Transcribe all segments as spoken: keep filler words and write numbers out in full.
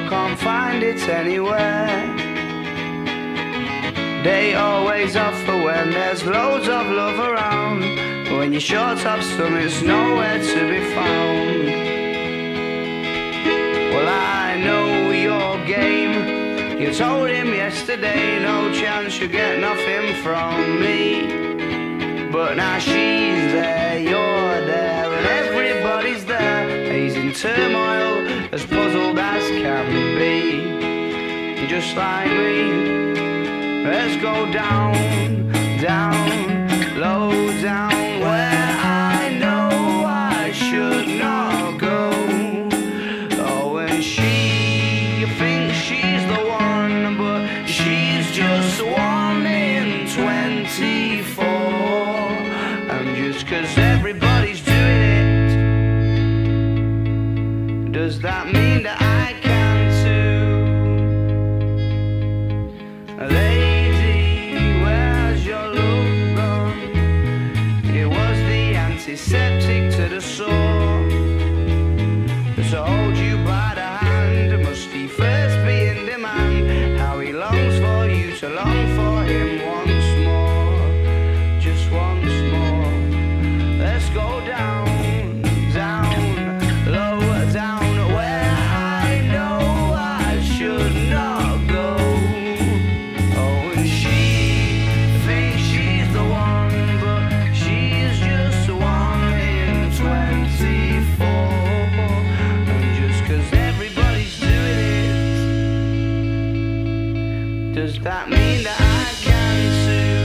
can't find it anywhere. They always offer when there's loads of love around, but when you're short of some, it's nowhere to be found. Well, I know your game. You told him yesterday, no chance you get nothing from me. But now she's there, you're there, and everybody's there. He's in turmoil, as puzzled as can be. Just like me. Let's go down, down, low down, where I know I should not go. Oh, and she thinks she's the one, but she's just one in twenty-four. And just 'cause everybody's doing it, does that mean that I can too? They antiseptic to the sore. To hold you by the hand, must he first be in demand? How he longs for you to long for him once more, just once more. Let's go down, down, low down, where I know I should not go. Oh, and she thinks she's the one, but she's just one in twenty-four. And just 'cause everybody's doing it, does that mean that I can too?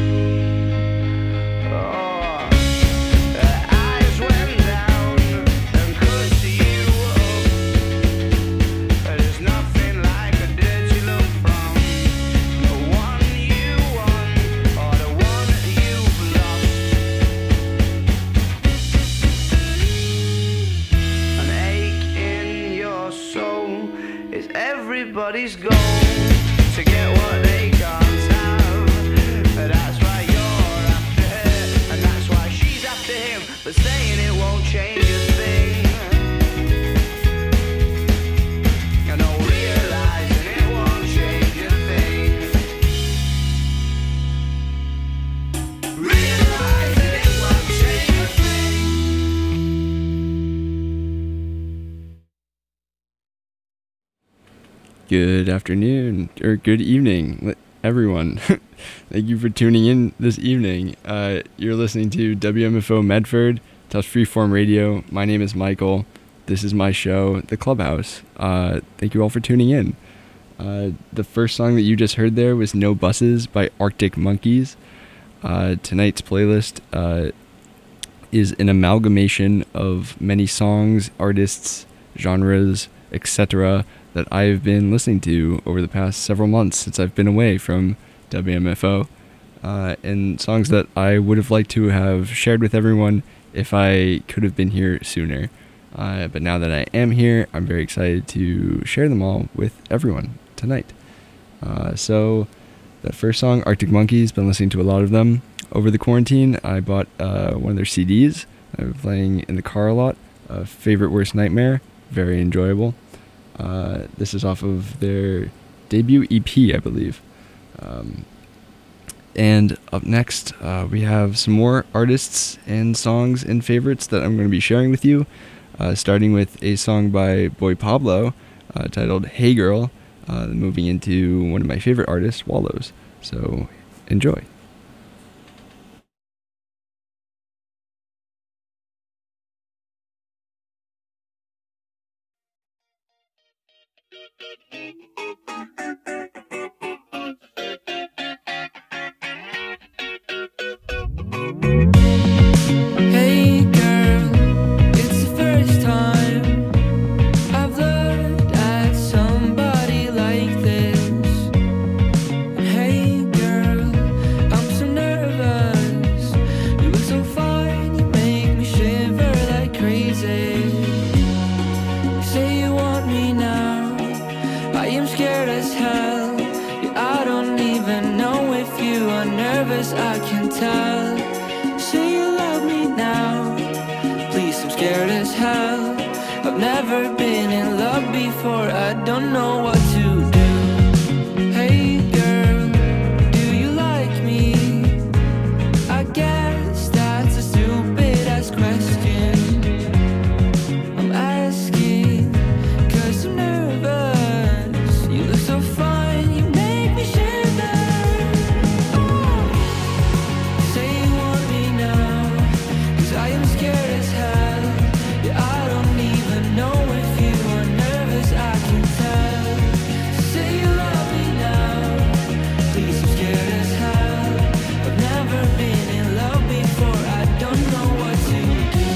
Oh, her eyes went down and could see you up. There's nothing like a dirty look from the one you want or the one you've lost. An ache in your soul is everybody's goal, to get what they can't have. That's why you're after her, and that's why she's after him, but saying it won't change a thing. You know, realizing it won't change a thing. Realizing it won't change a thing. Good afternoon, or good evening, everyone. Thank you for tuning in this evening. Uh, you're listening to W M F O Medford, Tufts Freeform Radio. My name is Michael. This is my show, The Clubhouse. Uh, thank you all for tuning in. Uh, the first song that you just heard there was No Buses by Arctic Monkeys. Uh, tonight's playlist uh, is an amalgamation of many songs, artists, genres, et cetera that I've been listening to over the past several months since I've been away from W M F O, uh, and songs that I would have liked to have shared with everyone if I could have been here sooner. Uh, but now that I am here, I'm very excited to share them all with everyone tonight. Uh, so, the first song, Arctic Monkeys, been listening to a lot of them over the quarantine. I bought uh, one of their C Ds. I've been playing in the car a lot. Uh, Favorite Worst Nightmare, very enjoyable. Uh, this is off of their debut E P, I believe. Um, and up next, uh, we have some more artists and songs and favorites that I'm going to be sharing with you, uh, starting with a song by Boy Pablo uh, titled Hey Girl, uh, moving into one of my favorite artists, Wallows. So, enjoy. Hey girl, it's the first time I've looked at somebody like this. And hey girl, I'm so nervous. You look so fine, you make me shiver like crazy. You say you want me now, I am scared as hell. Yeah, I don't even know if you are nervous, I can tell. Say you love me now, please, I'm scared as hell. I've never been in love before, I don't know what to do. Hey girl, do you like me? I guess that's a stupid ass question I'm asking, cause I'm nervous. You look so fine, you make me shiver. Oh. Say you want me now, cause I am scared as hell. Yeah, I don't even know if you are nervous, I can tell. Say you love me now, please, I'm scared as hell. I've never been in love before, I don't know what to do.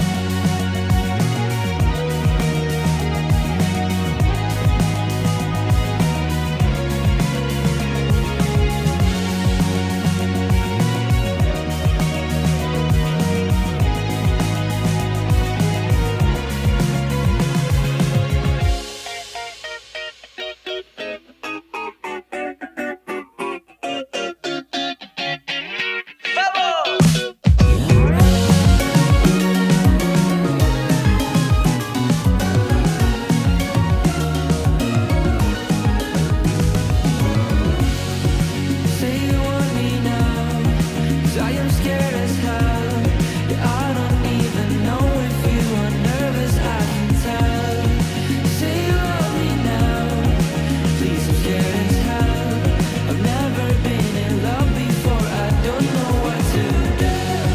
Say you want me now, cause I am scared as hell. Yeah, I don't even know if you are nervous, I can tell. Say you love me now, please, I'm scared as hell. I've never been in love before, I don't know what to do.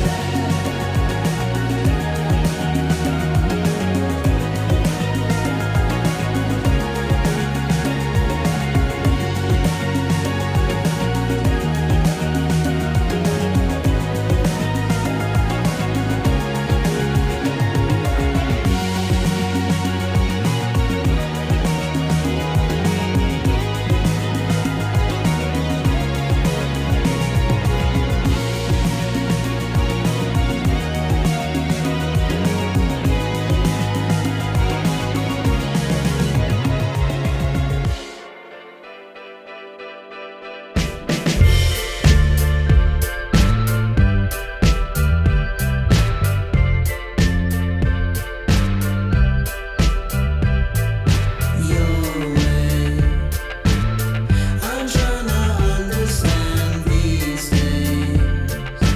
I'm tryna understand these days.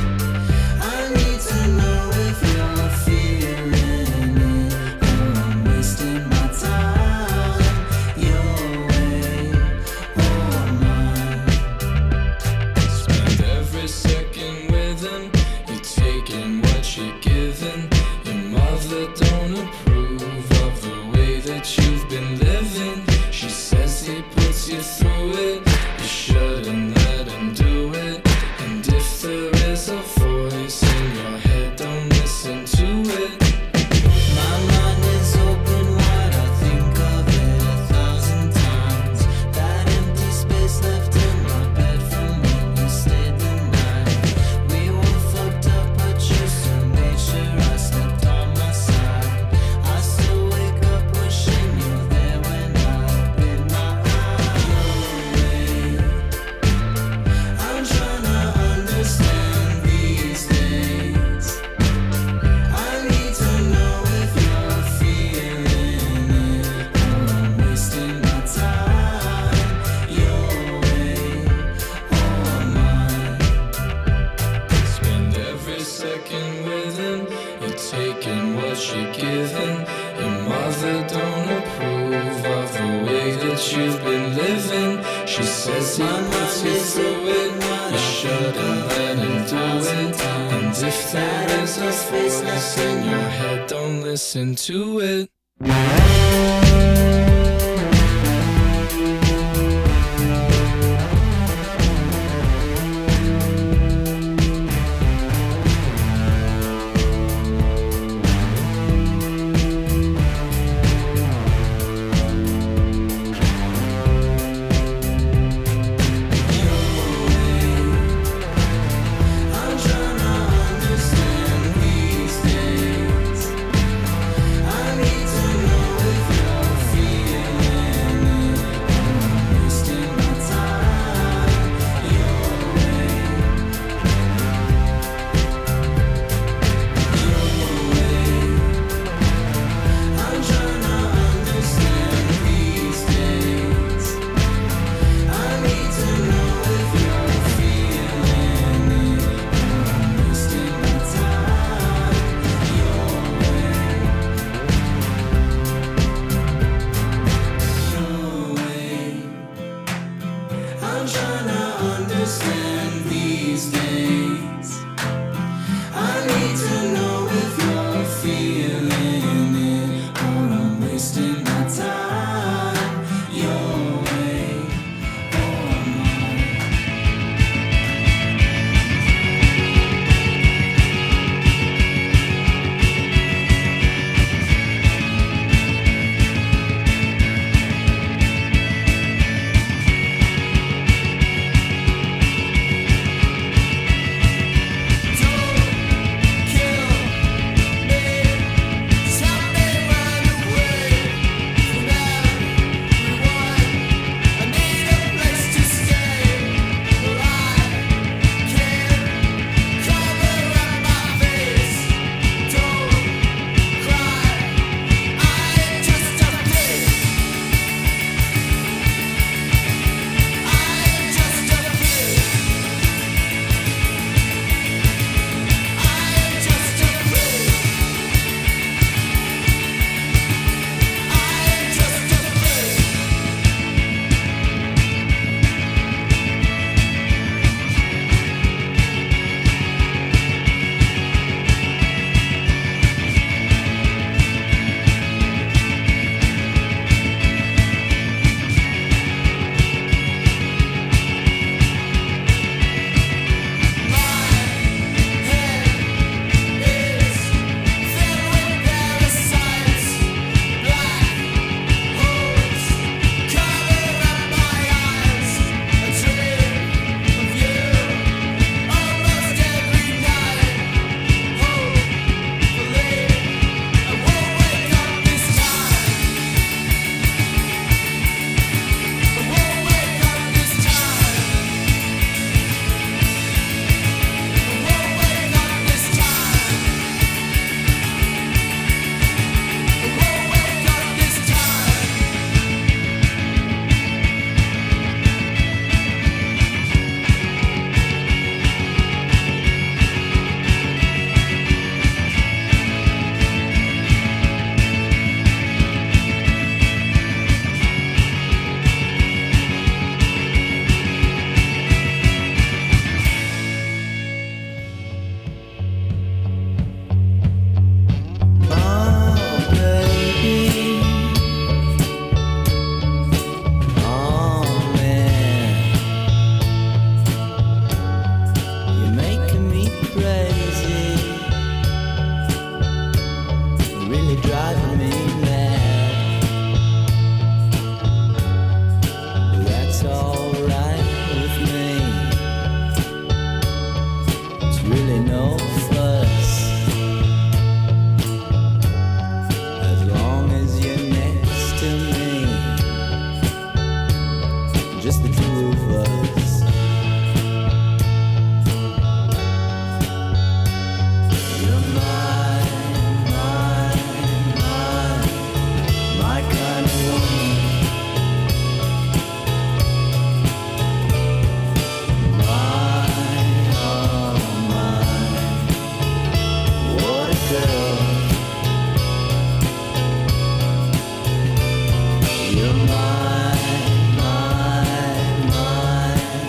I need to know if you're feeling it, or I'm wasting my time. Your way or mine. Spend every second with him. You're taking what you're giving. Your mother don't approve of the way that you've been living. She says he puts you through it. You shouldn't let him do it. And if there is a voice in your head, don't listen to it. My mind is open wide, I think of it a thousand times. That empty space left in my bed from when you stayed the night. We were fucked up, but you still made sure I slept on my side. I still wake up wishing you were there when I open my eyes. I'm tryna understand these days. I need to know if you're feeling it, or I'm wasting my time. Your way or mine. Spend every second with him. You're taking what you're giving. Your mother don't approve of the way that you've been living. She says he puts you through it. You shouldn't let him do it. And if there is a voice in your head, don't listen to it. I'm tryna understand these days. I need to know if you're feeling trying to understand these days. I need to know if you're feeling it, or I'm wasting my time your way or mine. You're mine, mine, mine.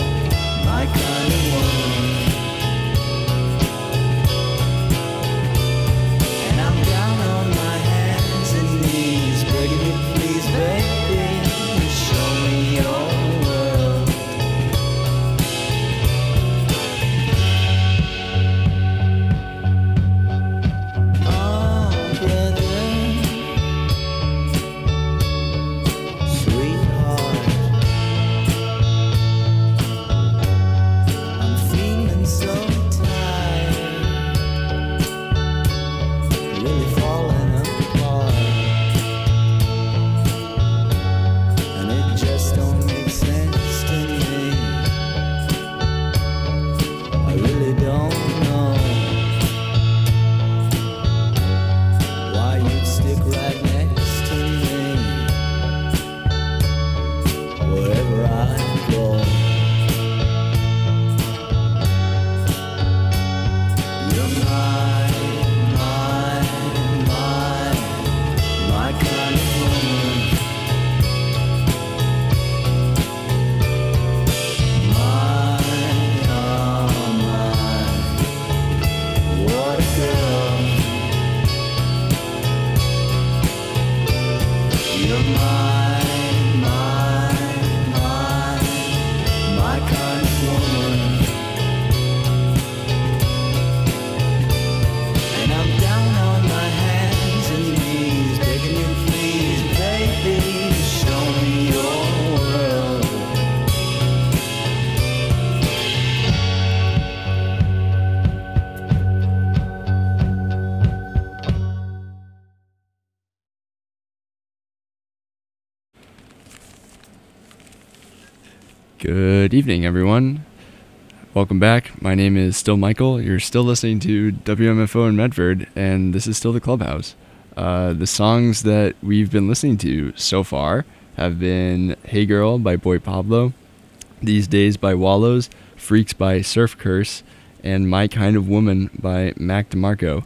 Good evening, everyone. Welcome back. My name is still Michael. You're still listening to W M F O in Medford, and this is still the Clubhouse. Uh, the songs that we've been listening to so far have been Hey Girl by Boy Pablo, These Days by Wallows, Freaks by Surf Curse, and My Kind of Woman by Mac DeMarco.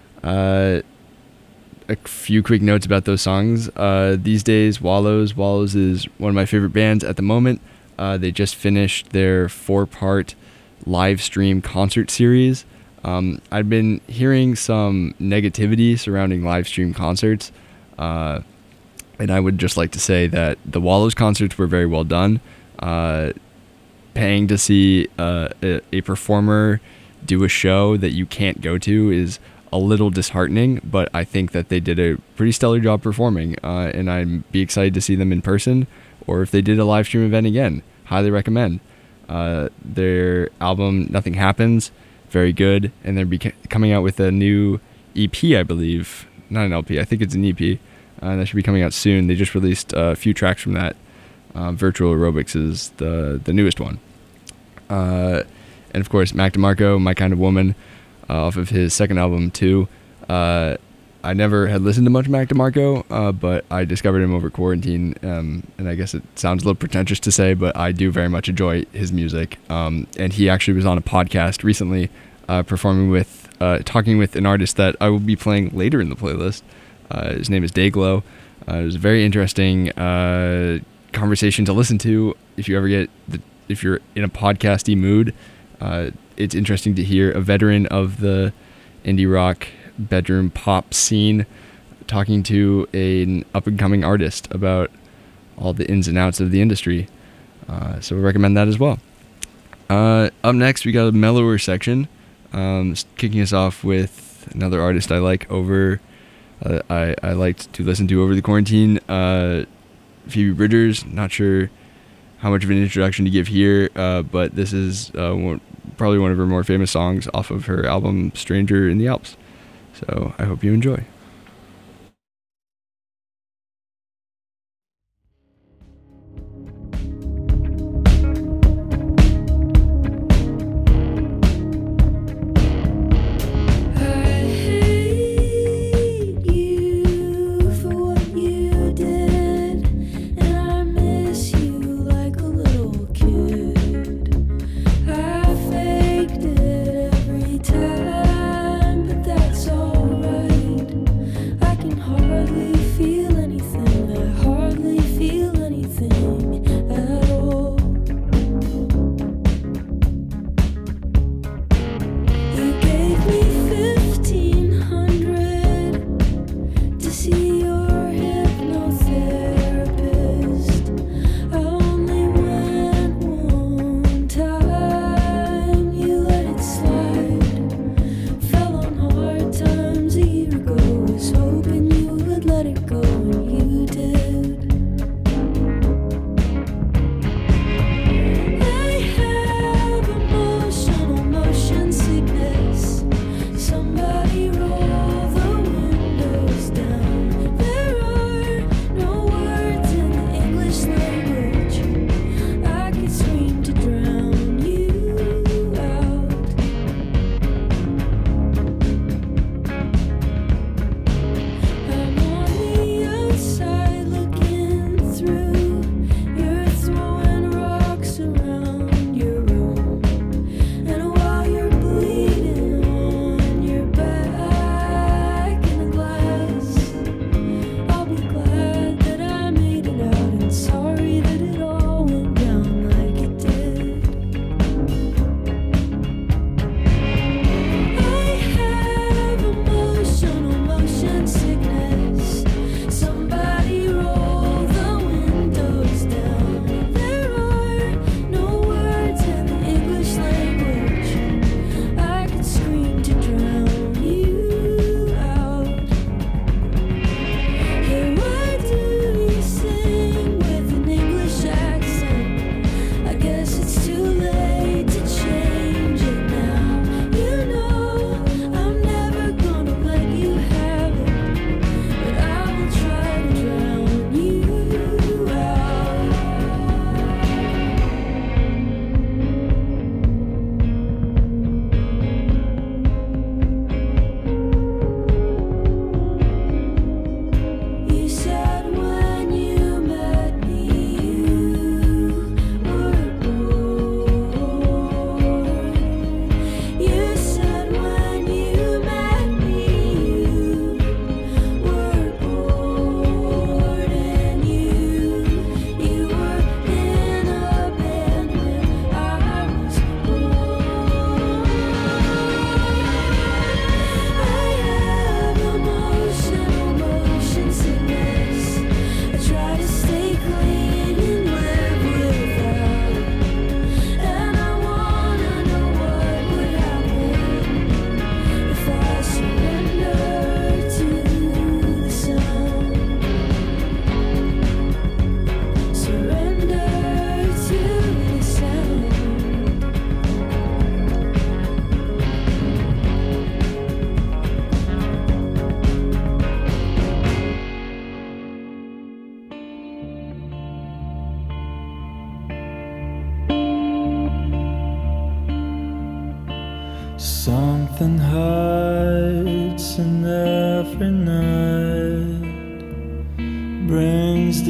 Uh, a few quick notes about those songs. Uh, These Days, Wallows. Wallows is one of my favorite bands at the moment. Uh, they just finished their four-part live stream concert series. Um, I've been hearing some negativity surrounding live stream concerts, uh, and I would just like to say that the Wallows concerts were very well done. Uh, paying to see uh, a, a performer do a show that you can't go to is a little disheartening, but I think that they did a pretty stellar job performing, uh, and I'd be excited to see them in person, or if they did a live stream event again. Highly recommend. Uh, their album Nothing Happens, very good, and they're beca- coming out with a new E P, I believe. Not an L P, I think it's an E P. Uh, that should be coming out soon. They just released a few tracks from that. Uh, Virtual Aerobics is the the newest one. Uh, and of course, Mac DeMarco, My Kind of Woman, uh, off of his second album, too. Uh, I never had listened to much Mac DeMarco, uh, but I discovered him over quarantine, um, and I guess it sounds a little pretentious to say, but I do very much enjoy his music. Um, and he actually was on a podcast recently, uh, performing with, uh, talking with an artist that I will be playing later in the playlist. Uh, his name is Dayglow. Uh, it was a very interesting uh, conversation to listen to. If you ever get, the, if you're in a podcasty mood, uh, it's interesting to hear a veteran of the indie rock bedroom pop scene talking to an up-and-coming artist about all the ins and outs of the industry. Uh, so we recommend that as well. Uh, up next, we got a mellower section, um, kicking us off with another artist I like over, uh, I, I liked to listen to over the quarantine, uh, Phoebe Bridgers. Not sure how much of an introduction to give here, uh, but this is uh, one, probably one of her more famous songs off of her album Stranger in the Alps. So I hope you enjoy. Time, but that's alright. Something hides in every night, brings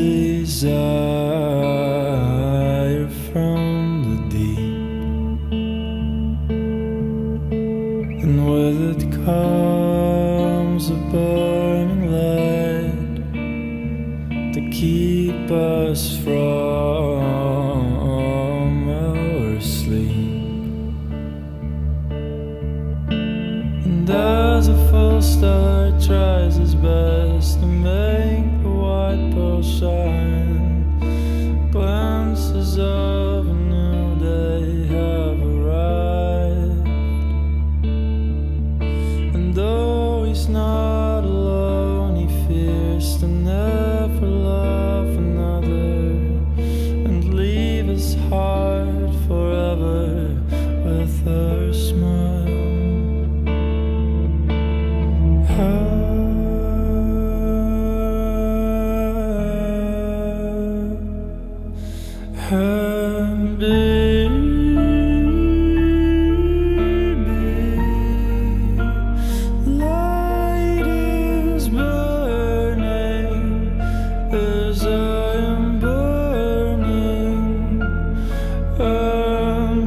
desire from the deep, and with it comes a burning light to keep us from our sleep. And as a false star tries his best to make the white pearl shine, glimpses of a new day have arrived. And though he's not alone, he fears to never love another and leave his heart forever with her smile. And baby, light is burning as I am burning. And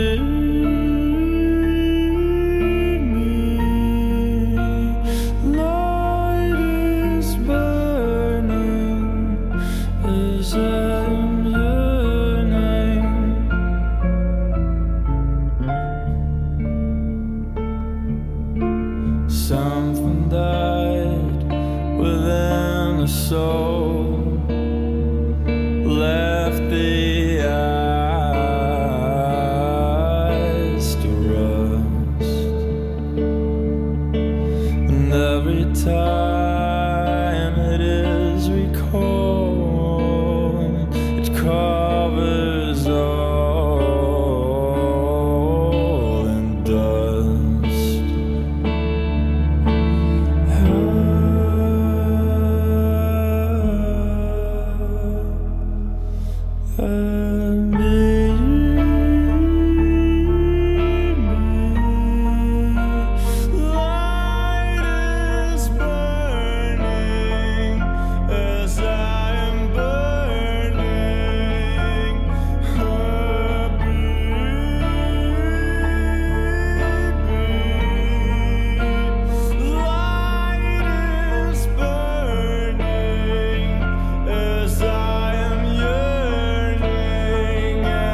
baby, light is burning as I am yearning. Something died within a soul, left the eyes to rust, and every time it is recalled, it covers all in dust. And light is burning as I am burning. Light is burning as I am yearning.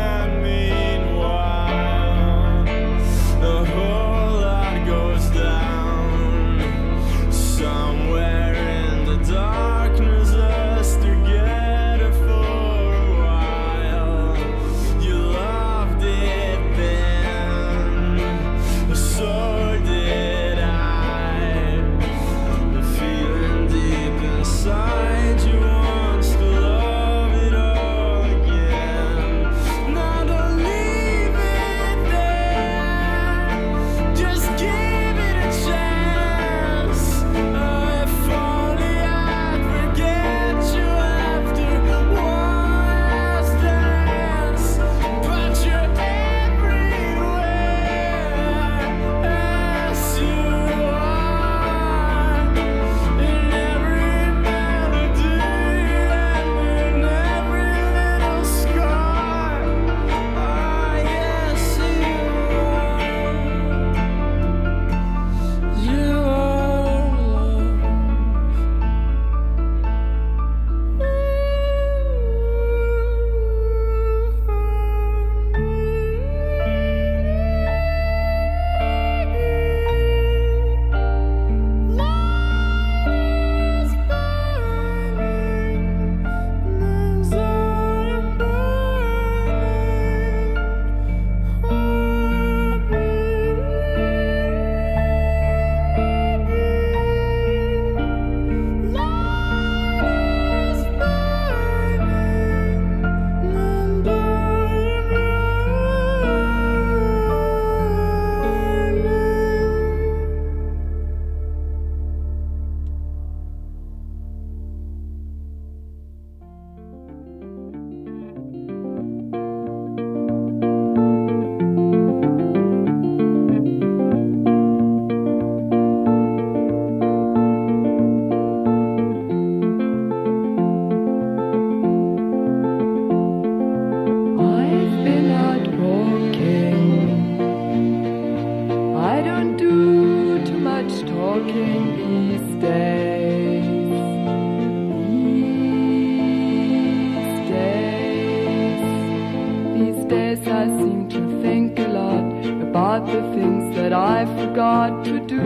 about the things that I forgot to do.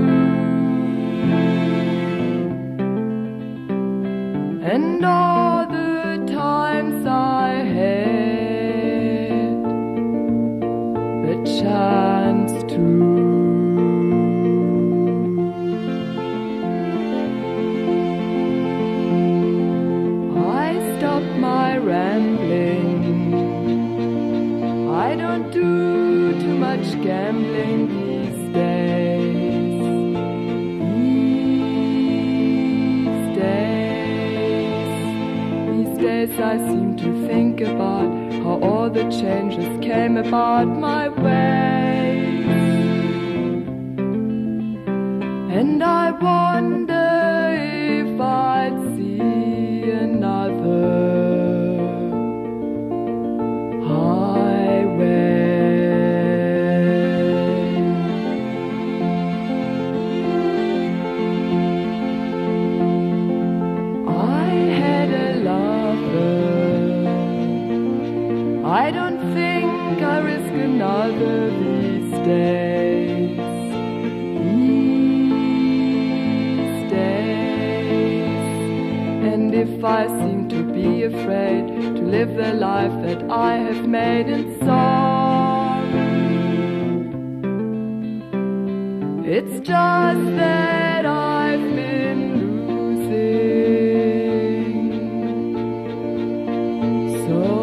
And all the times I had the chance to. I stopped my rambling. I don't do too much gambling these days. These days. These days I seem to think about how all the changes came about my way. And I wonder if I'd see another I don't think I risk another these days. These days. And if I seem to be afraid to live the life that I have made in song, it's just that I've been losing so.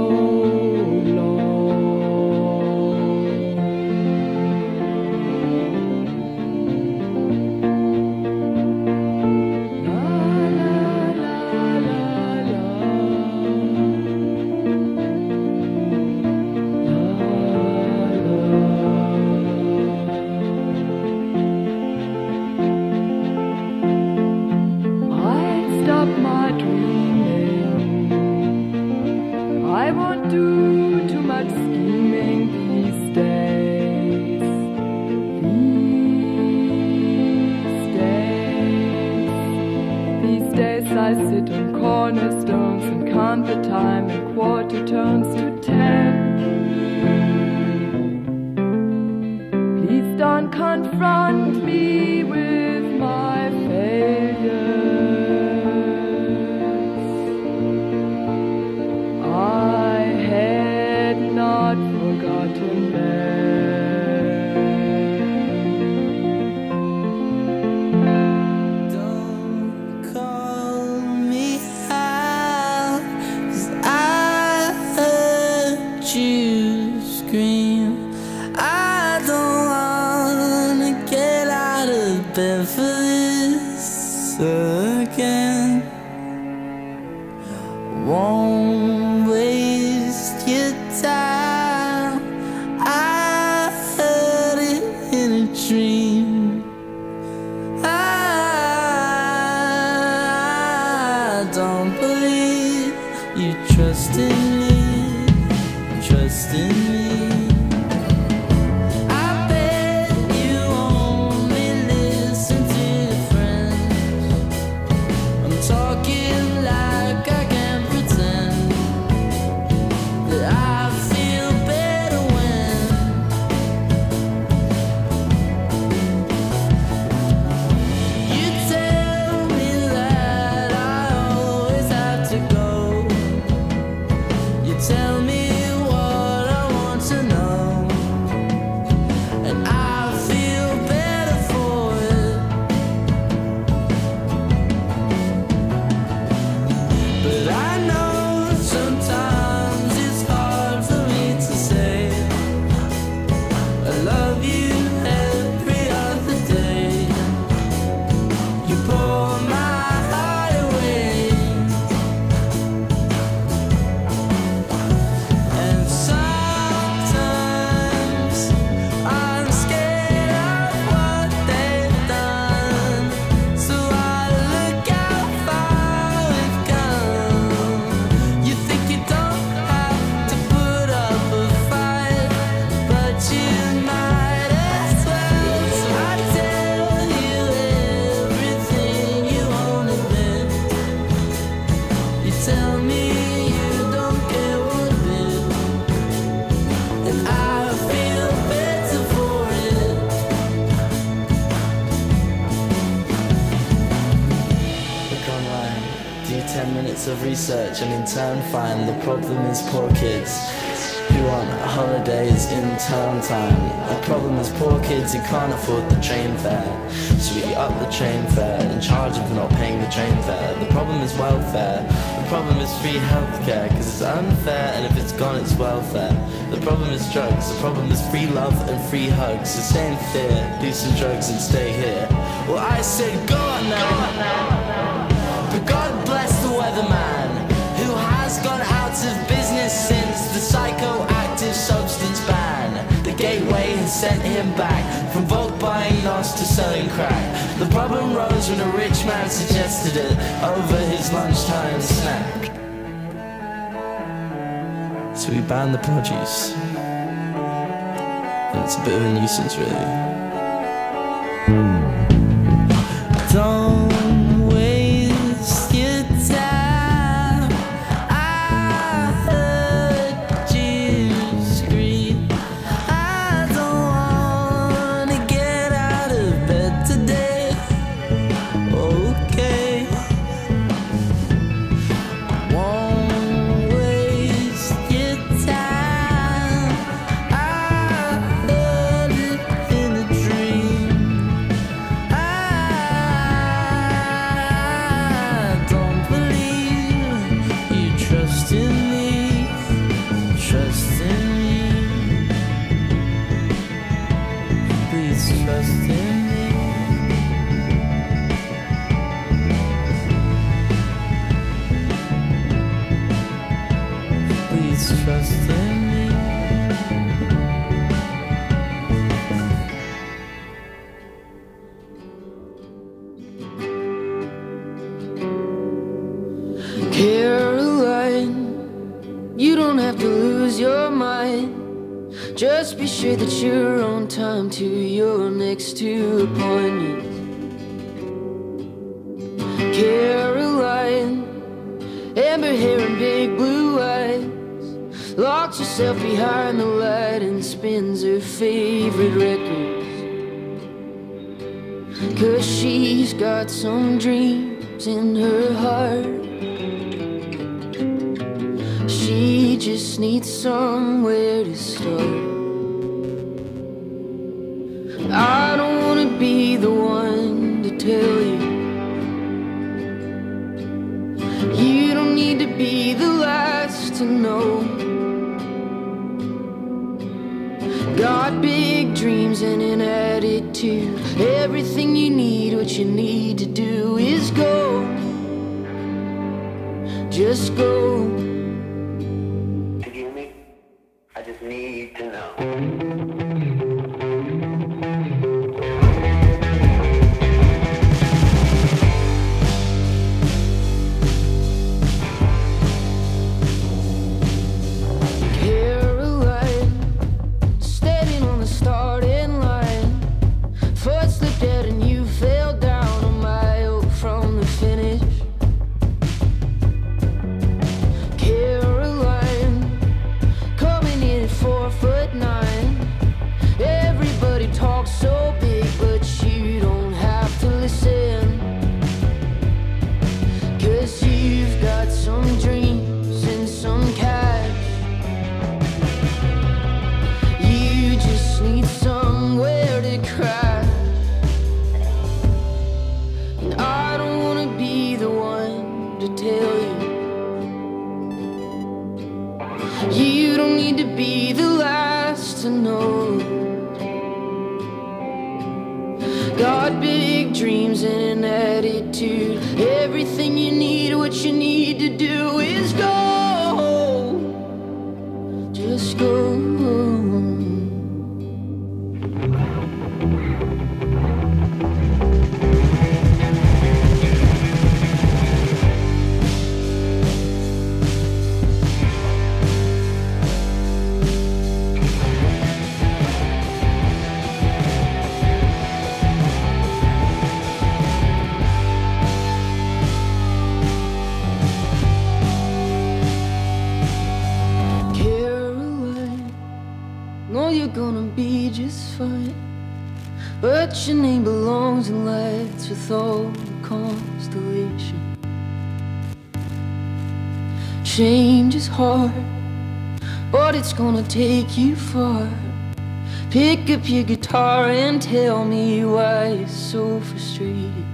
I sit on cornerstones and count the time in quarter tones to ten. Please don't confront me with my failures. I had not forgotten them. Again, won't waste your time. I heard it in a dream. I don't believe you trust in me, trust in me. Tell me what I want to research and in turn find the problem is poor kids who want holidays in term time. The problem is poor kids who can't afford the train fare, so we up the train fare in charge of not paying the train fare. The problem is welfare. The problem is free healthcare, cause it's unfair, and if it's gone it's welfare. The problem is drugs. The problem is free love and free hugs. So stay in fear, do some drugs and stay here. Well, I said go on now. But God bless the weatherman who has gone out of business since the psychoactive substance ban. The gateway has sent him back from bulk buying N O S to selling crack. The problem rose when a rich man suggested it over his lunchtime snack. So we banned the produce, and it's a bit of a nuisance really. Don't waste your time. I heard you scream. I don't wanna get out of bed today. Okay. Won't waste your time. I heard it in a dream. I don't believe you trust in me, trust in me. Please trust in me. Please trust in me. Caroline, you don't have to lose your mind. Just be sure that you're on time to your next two appointments. Caroline, amber hair and big blue eyes, locks herself behind the light and spins her favorite records. Cause she's got some dreams in her heart. She just needs somewhere to start. I don't wanna be the one to tell you. You don't need to be the last to know. Got big dreams and an attitude. Everything you need, what you need to do is go. Just go. Excuse me? I just need to know. Caroline, standing on the starting line. Foot slipped dead and you fell down a mile from the finish. Caroline, coming in at four foot nine. Everybody talks so big, but you don't have to listen. Cause you've got some dreams and some cash. You just need somewhere to crash. And I don't wanna be the one to tell you. You don't need to be the last to know. Got big dreams and an attitude. Everything you need, what you need to do is go. Just go. Caroline, know you're gonna be just fine, but your name belongs in lights with all the constellation. Change is hard, but it's gonna take you far. Pick up your guitar and tell me why you're so frustrated.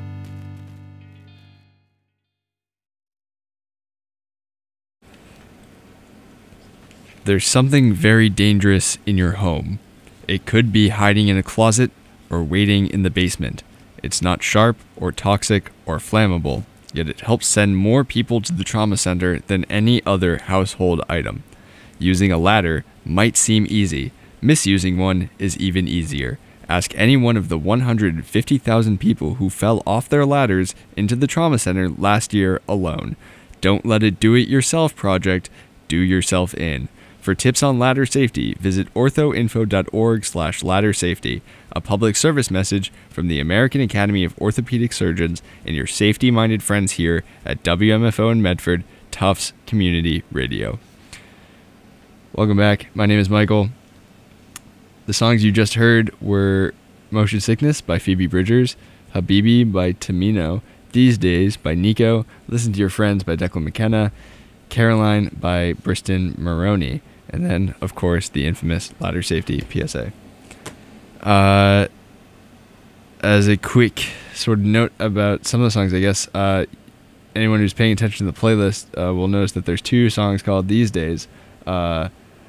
There's something very dangerous in your home. It could be hiding in a closet or waiting in the basement. It's not sharp or toxic or flammable, yet it helps send more people to the trauma center than any other household item. Using a ladder might seem easy. Misusing one is even easier. Ask any one of the one hundred fifty thousand people who fell off their ladders into the trauma center last year alone. Don't let it do-it-yourself project. Do yourself in. For tips on ladder safety, visit orthoinfo.org slash ladder safety, a public service message from the American Academy of Orthopedic Surgeons and your safety-minded friends here at W M F O in Medford, Tufts Community Radio. Welcome back. My name is Michael. The songs you just heard were Motion Sickness by Phoebe Bridgers, Habibi by Tamino, These Days by Nico, Listen to Your Friends by Declan McKenna, Caroline by Briston Maroney, and then, of course, the infamous ladder safety P S A. Uh, as a quick sort of note about some of the songs, I guess, uh, anyone who's paying attention to the playlist uh, will notice that there's two songs called These Days. Uh,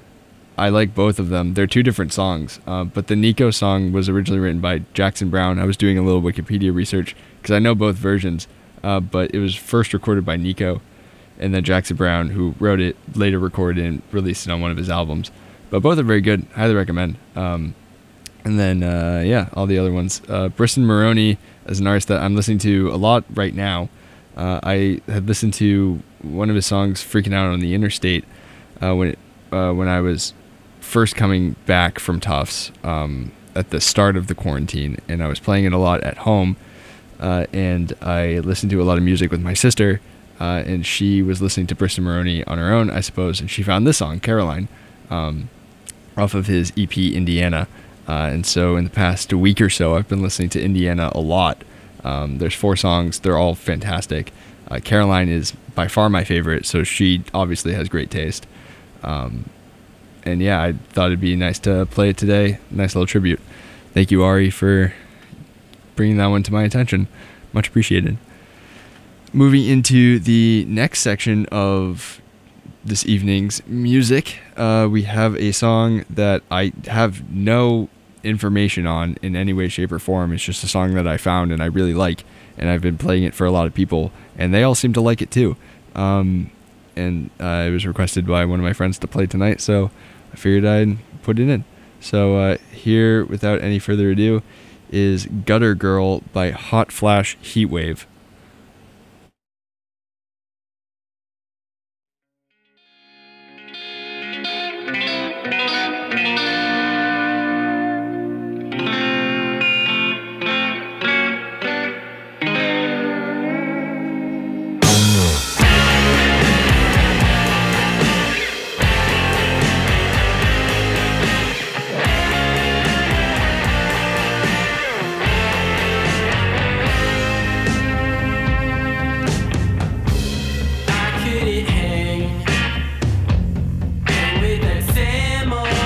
I like both of them. They're two different songs, uh, but the Nico song was originally written by Jackson Browne. I was doing a little Wikipedia research because I know both versions, uh, but it was first recorded by Nico, and then Jackson Browne, who wrote it, later recorded and released it on one of his albums. But both are very good. Highly recommend. Um, and then, uh, yeah, all the other ones. Uh, Briston Maroney is an artist that I'm listening to a lot right now. Uh, I had listened to one of his songs, Freaking Out on the Interstate, uh, when it, uh, when I was first coming back from Tufts um, at the start of the quarantine, and I was playing it a lot at home. Uh, and I listened to a lot of music with my sister, Uh, and she was listening to Briston Maroney on her own, I suppose, and she found this song, Caroline, um, off of his E P, Indiana. Uh, and so in the past week or so, I've been listening to Indiana a lot. Um, there's four songs. They're all fantastic. Uh, Caroline is by far my favorite, so she obviously has great taste. Um, and yeah, I thought it'd be nice to play it today. Nice little tribute. Thank you, Ari, for bringing that one to my attention. Much appreciated. Moving into the next section of this evening's music, uh, we have a song that I have no information on in any way, shape, or form. It's just a song that I found and I really like, and I've been playing it for a lot of people, and they all seem to like it too. Um, and uh, it was requested by one of my friends to play tonight, so I figured I'd put it in. So uh, here, without any further ado, is Gutter Girl by Hot Flash Heatwave. I couldn't hang, hang with that Sam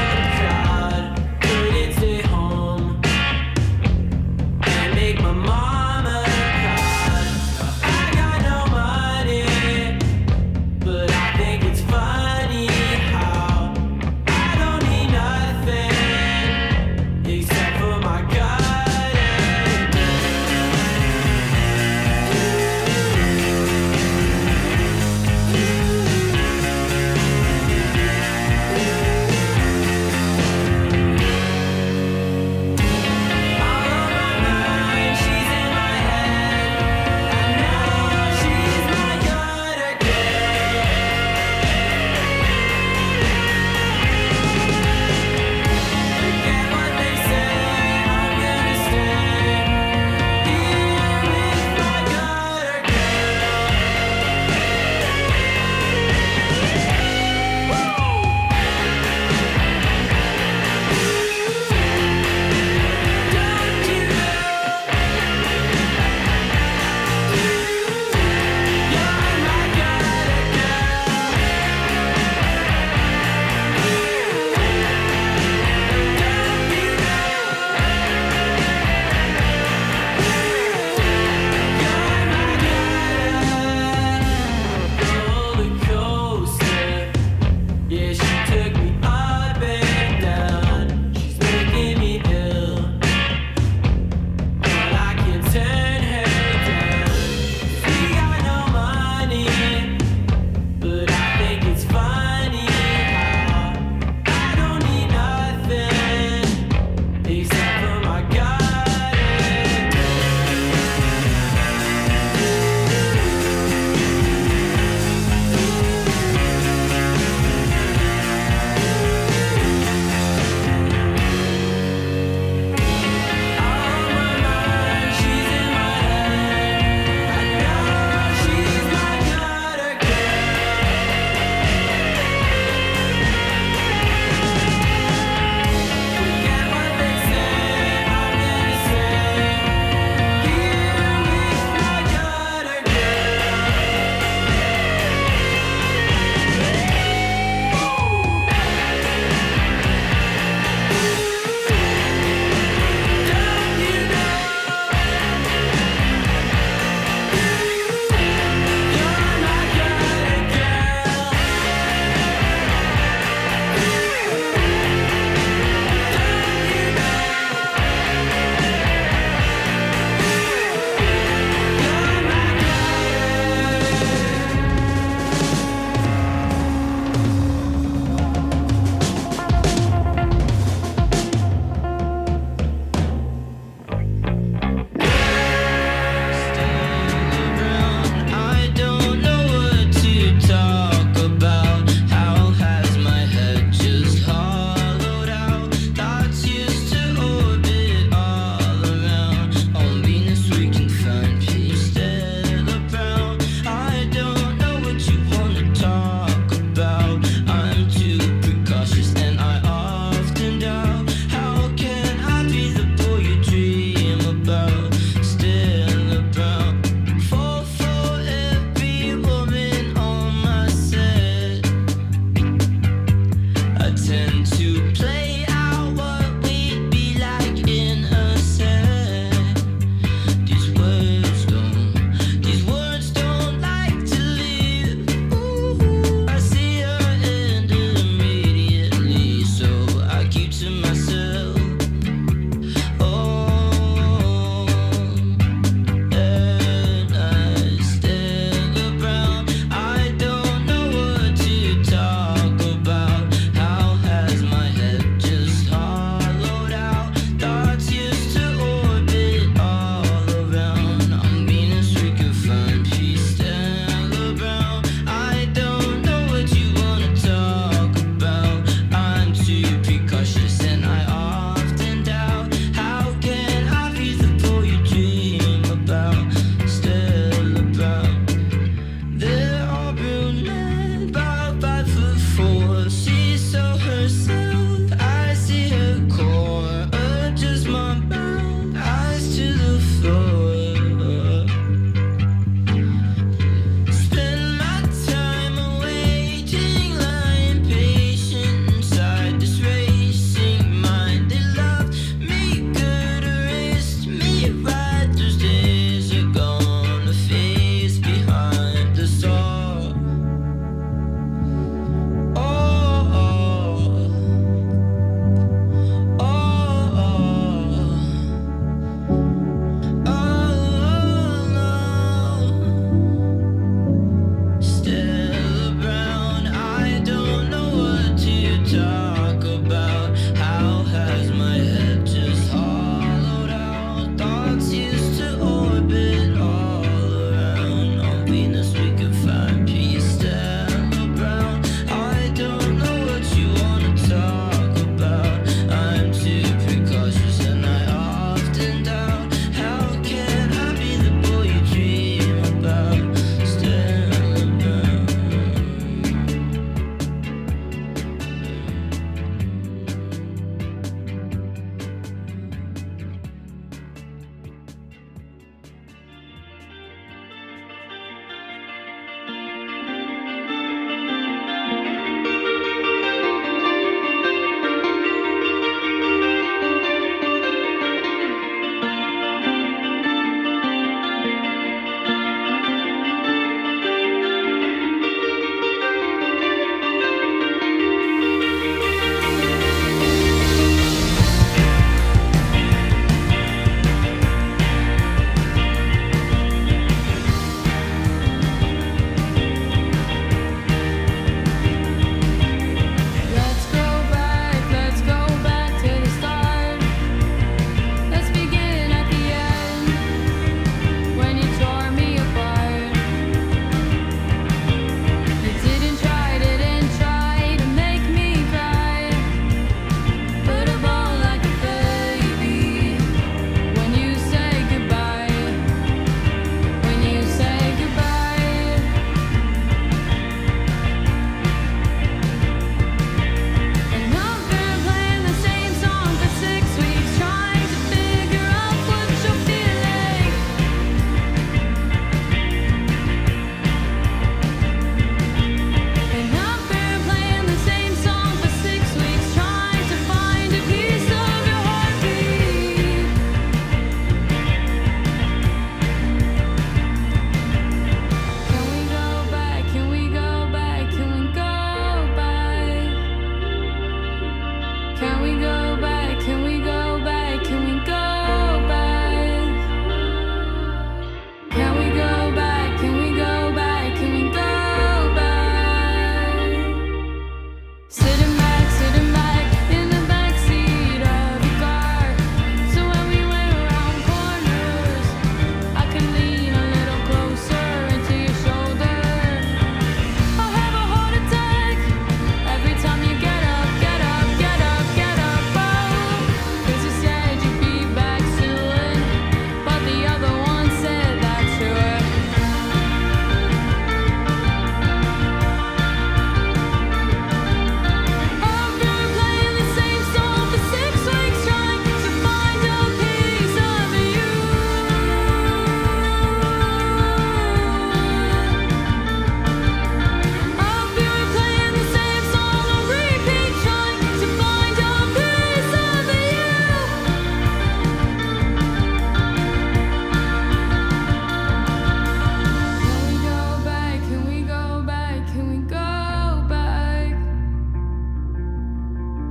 Get up, get up, get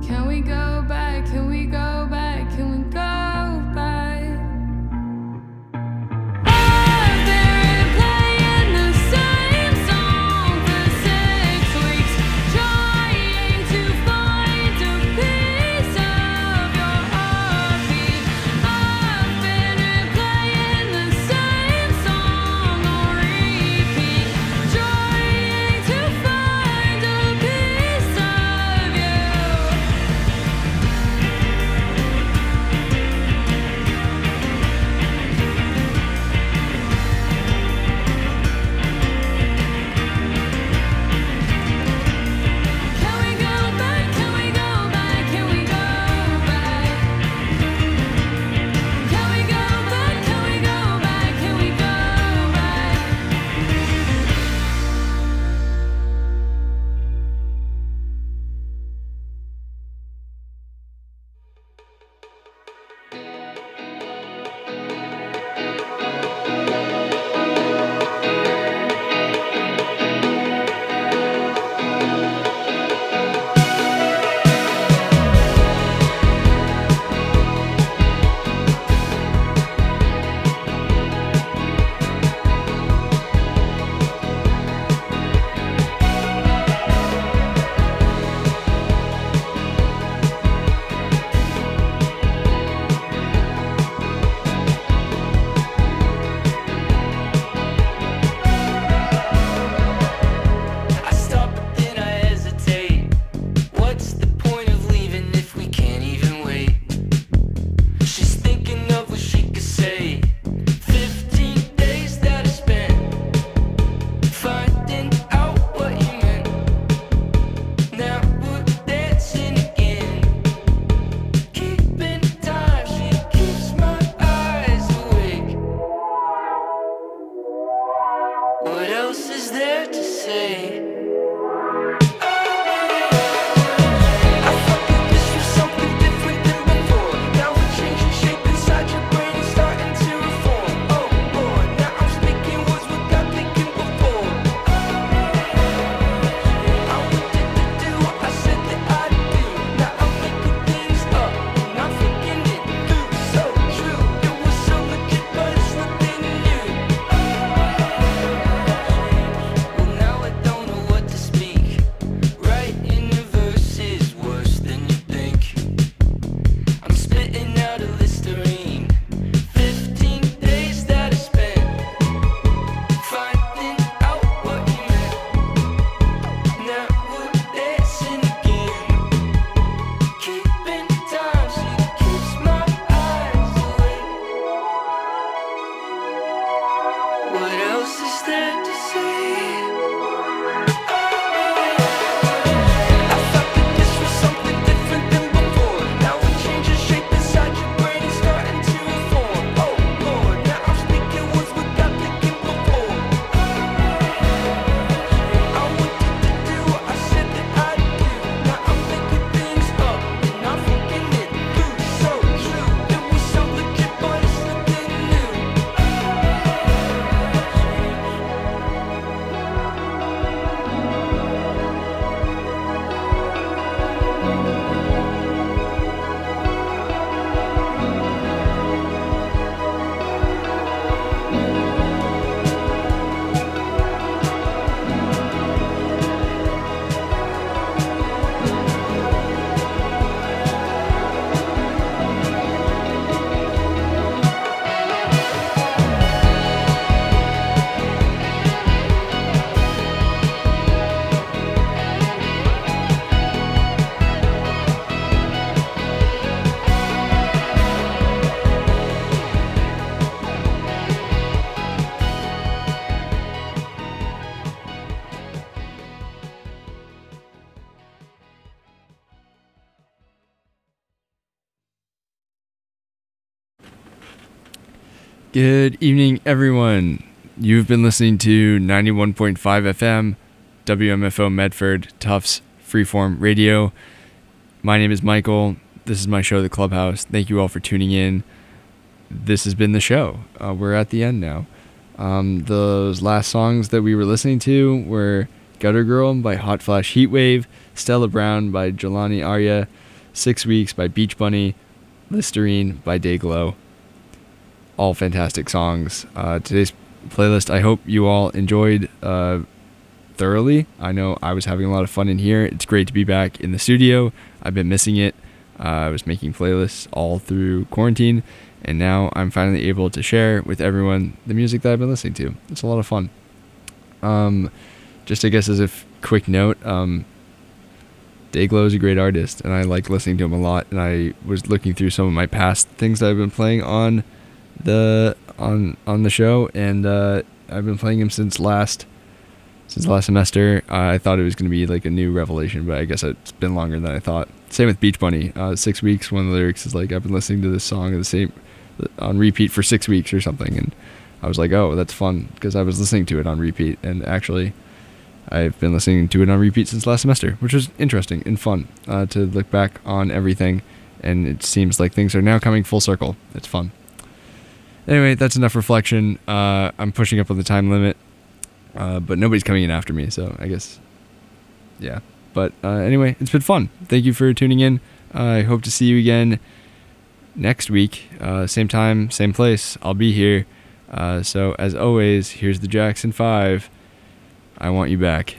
Can we go back? Can we go back? Can we go back? I've been playing the same song for six weeks, trying to find a piece of your heartbeat. I've been playing the same song on repeat, trying to find a piece of you. Can we go back? Can we go back? Can we go back? Can we go back? Can we go back? Can we go back? I stop but then I hesitate. What's the point of leaving if we can't even wait? She's thinking of what she could say. Fifteen days that I spent finding out what you meant. Now we're dancing again, keeping time. She keeps my eyes awake. What else is there to say? I thought that this was something different than before. Now we're changing shape inside your brain and starting to reform. Oh boy, now I'm speaking words without thinking before. I wanted to do what I said that I'd do. Now I'm thinking things up and I'm thinking it through. So true, it was so legit, but it's nothing new. Well, now I don't know what to speak. Writing a verse is worse than you think. I'm spitting out a Listerine. Fifteen days that I spent finding out what you meant. Now we're dancing again, keeping time. She keeps my eyes awake. What else is there to say? I thought that this was something different than before. Now we're changing shape inside your brain and starting to reform. Oh Lord, now I'm speaking words without thinking before. I wanted to do what I said that I'd do. Now I'm thinking things up and I'm thinking it through. So true, it was so legit, but it's nothing new. Good evening, everyone. You've been listening to ninety-one point five F M, W M F O Medford, Tufts Freeform Radio. My name is Michael. This is my show, The Clubhouse. Thank you all for tuning in. This has been the show. Uh, we're at the end now. Um, those last songs that we were listening to were Gutter Girl by Hot Flash Heatwave, Stella Brown by Jelani Arya, Six Weeks by Beach Bunny, Listerine by Dayglow. All fantastic songs. Uh, today's playlist, I hope you all enjoyed uh, thoroughly. I know I was having a lot of fun in here. It's great to be back in the studio. I've been missing it. Uh, I was making playlists all through quarantine, and now I'm finally able to share with everyone the music that I've been listening to. It's a lot of fun. Um, just I guess as a f- quick note, um, Dayglow is a great artist, and I like listening to him a lot. And I was looking through some of my past things that I've been playing on the on on the show, and uh, I've been playing him since last since last semester. Uh, I thought it was going to be like a new revelation, but I guess it's been longer than I thought. Same with Beach Bunny. Uh, six weeks. One of the lyrics is like, I've been listening to this song the same on repeat for six weeks or something, and I was like, oh, that's fun, because I was listening to it on repeat, and actually, I've been listening to it on repeat since last semester, which was interesting and fun uh, to look back on everything, and it seems like things are now coming full circle. It's fun. Anyway, that's enough reflection. Uh, I'm pushing up on the time limit, uh, but nobody's coming in after me, so I guess, yeah. But uh, anyway, it's been fun. Thank you for tuning in. Uh, I hope to see you again next week. Uh, same time, same place. I'll be here. Uh, so as always, here's the Jackson five. I Want You Back.